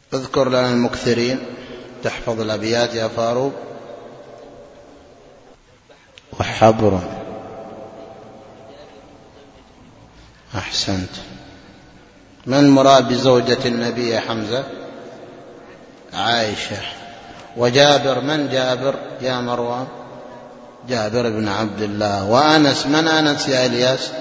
اذكر لنا المكثرين، تحفظ الأبيات يا فاروق. وحبر، أحسنت. من المراد بزوجة النبي يا حمزة؟ عائشة. وجابر، من جابر يا مروان؟ جابر بن عبد الله. وأنس، من أنس يا إلياس؟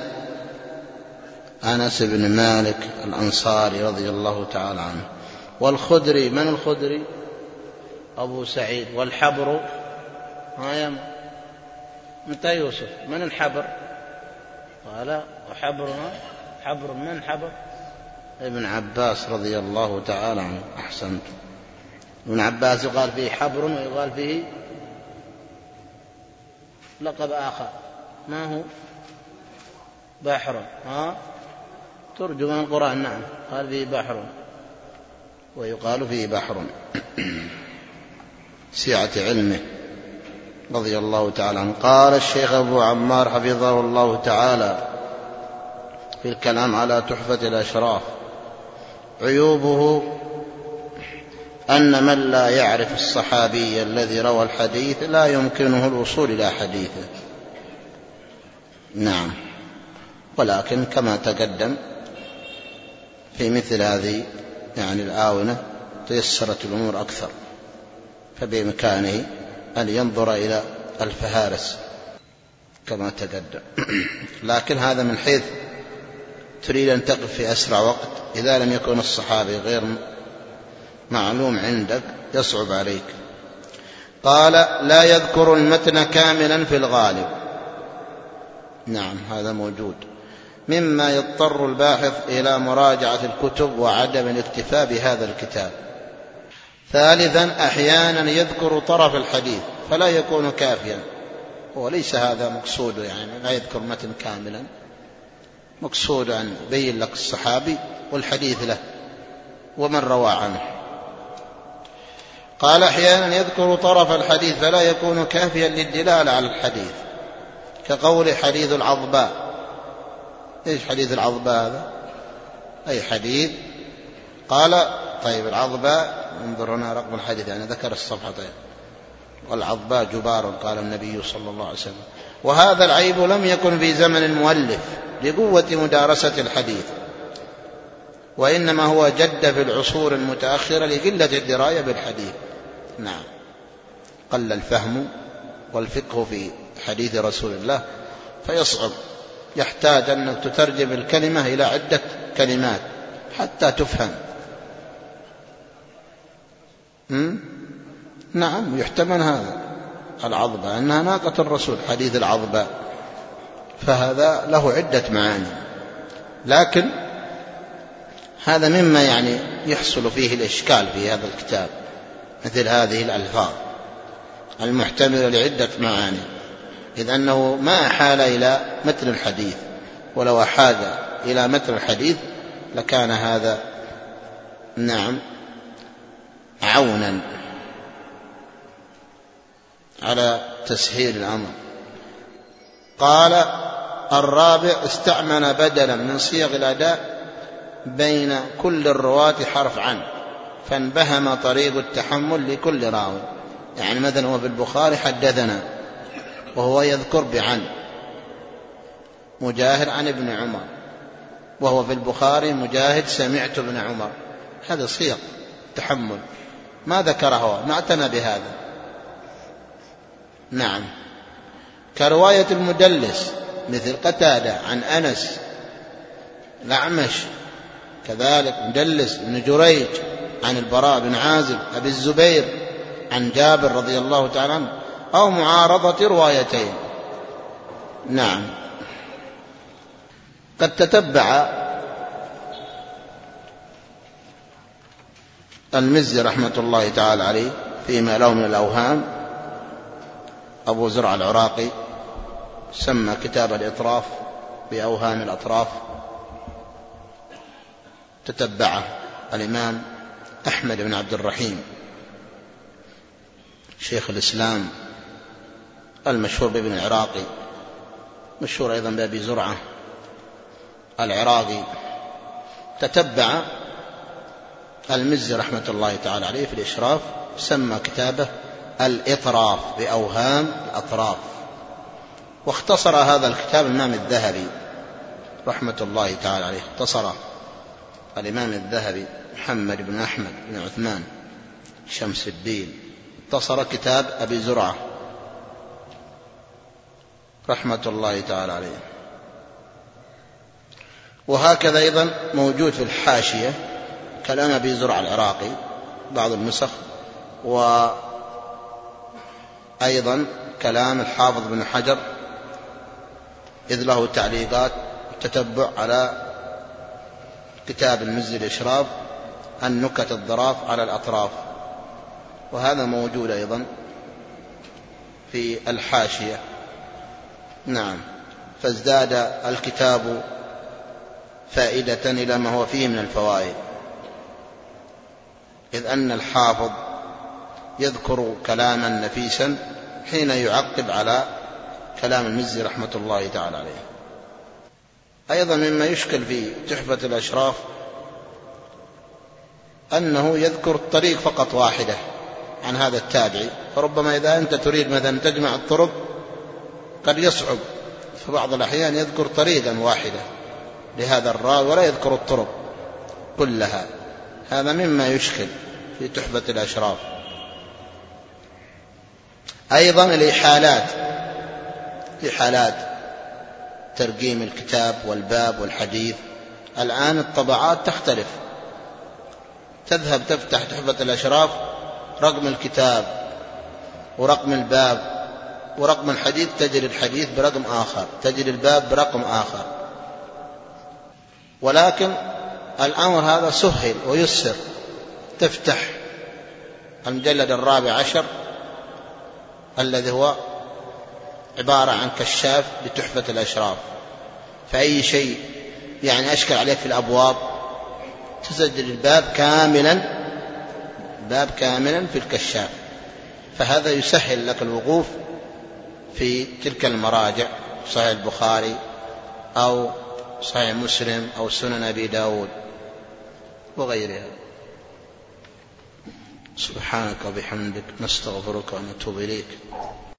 أنس بن مالك الأنصاري رضي الله تعالى عنه. والخدري، من الخدري؟ أبو سعيد. والحبر يا متى يوسف؟ من الحبر؟ قال وحبر، حبر، من حبر؟ ابن عباس رضي الله تعالى عنه. أحسنت. ابن عباس يقال فيه حبر ويقال فيه لقب آخر، ما هو؟ بحر. ترجمان القرآن، نعم، قال فيه بحر ويقال فيه بحر. سعة علمه رضي الله تعالى عنه. قال الشيخ أبو عمار حفظه الله تعالى في الكلام على تحفة الأشراف: عيوبه أن من لا يعرف الصحابي الذي روى الحديث لا يمكنه الوصول إلى حديثه. نعم، ولكن كما تقدم في مثل هذه الآونة تيسرت الأمور أكثر، فبإمكانه أن ينظر إلى الفهارس كما تقدم. لكن هذا من حيث تريد أن تقف في أسرع وقت، إذا لم يكن الصحابي غير معلوم عندك يصعب عليك. قال: لا يذكر المتن كاملا في الغالب. نعم، هذا موجود، مما يضطر الباحث إلى مراجعة الكتب وعدم الاكتفاء بهذا الكتاب. ثالثا، أحيانا يذكر طرف الحديث فلا يكون كافيا. وليس هذا مقصود، لا يذكر متن كاملا، مقصود أن يبين لك الصحابي والحديث له ومن روى عنه. قال: أحيانا يذكر طرف الحديث فلا يكون كافيا للدلالة على الحديث، كقول حديث العضباء. إيش حديث العضباء هذا؟ أي حديث؟ قال: طيب العضباء، انظر هنا رقم الحديث، ذكر الصفحة. طيب، والعضباء جبار، قال النبي صلى الله عليه وسلم. وهذا العيب لم يكن في زمن المؤلف لقوة مدارسة الحديث، وإنما هو جد في العصور المتأخرة لقلة الدراية بالحديث. نعم، قل الفهم والفقه في حديث رسول الله فيصعب، يحتاج أنك تترجم الكلمة إلى عدة كلمات حتى تفهم. نعم، يحتمل هذا. العضباء أنها ناقة الرسول، حديث العضباء، فهذا له عدة معاني. لكن هذا مما يحصل فيه الإشكال في هذا الكتاب، مثل هذه الألفاظ المحتملة لعدة معاني، إذ أنه ما أحال إلى متن الحديث، ولو أحال إلى متن الحديث لكان هذا نعم عونا على تسهيل الأمر. قال: الرابع، استعمل بدلا من صيغ الأداء بين كل الرواة حرف عن، فانبهم طريق التحمل لكل راوي. مثلا هو في البخاري حدثنا، وهو يذكر بعن مجاهد عن ابن عمر، وهو في البخاري مجاهد سمعت ابن عمر. هذا صيغ تحمل، ما ذكره، ما اعتنى بهذا. نعم، كرواية المدلس مثل قتادة عن أنس، الأعمش كذلك مدلس، ابن جريج عن البراء بن عازب أبي الزبير عن جابر رضي الله تعالى عنه، أو معارضة روايتين. نعم، قد تتبع المزي رحمة الله تعالى عليه فيما له من الأوهام، أبو زرع العراقي سمى كتاب الإطراف بأوهام الأطراف. تتبعه الإمام أحمد بن عبد الرحيم شيخ الإسلام المشهور بابن العراقي، مشهور أيضا بأبي زرعة العراقي. تتبع المزي رحمة الله تعالى عليه في الإشراف سمى كتابه الإطراف بأوهام الأطراف، واختصر هذا الكتاب الإمام الذهبي رحمة الله تعالى عليه، اختصر الإمام الذهبي محمد بن أحمد بن عثمان شمس الدين، اختصر كتاب أبي زرعة رحمة الله تعالى عليه. وهكذا أيضا موجود في الحاشية كلام أبي زرعة العراقي بعض النسخ، وأيضا كلام الحافظ بن حجر إذ له تعليقات تتبع على كتاب المزي الإشراف النكت الظراف على الأطراف، وهذا موجود أيضا في الحاشية. نعم، فازداد الكتاب فائدة إلى ما هو فيه من الفوائد، إذ أن الحافظ يذكر كلاما نفيسا حين يعقب على كلام المزي رحمة الله تعالى عليه. أيضا مما يشكل في تحفة الأشراف أنه يذكر الطريق فقط واحدة عن هذا التابعي، فربما إذا أنت تريد مثلا تجمع الطرق قد يصعب، في بعض الأحيان يذكر طريقا واحدة لهذا الراوي ولا يذكر الطرق كلها، هذا مما يشكل في تحفة الأشراف. أيضا الإحالات في حالات ترقيم الكتاب والباب والحديث، الآن الطبعات تختلف، تذهب تفتح تحفة الأشراف رقم الكتاب ورقم الباب ورقم الحديث تجد الحديث برقم آخر، تجد الباب برقم آخر، ولكن الأمر هذا سهل ويسر، تفتح المجلد 14 الذي هو عبارة عن كشاف لتحفة الأشراف، فأي شيء يعني أشكل عليك في الأبواب تسجل الباب كاملا في الكشاف، فهذا يسهل لك الوقوف في تلك المراجع، صحيح البخاري أو صحيح مسلم أو سنن أبي داود وغيرها. سبحانك وبحمدك نستغفرك ونتوب إليك.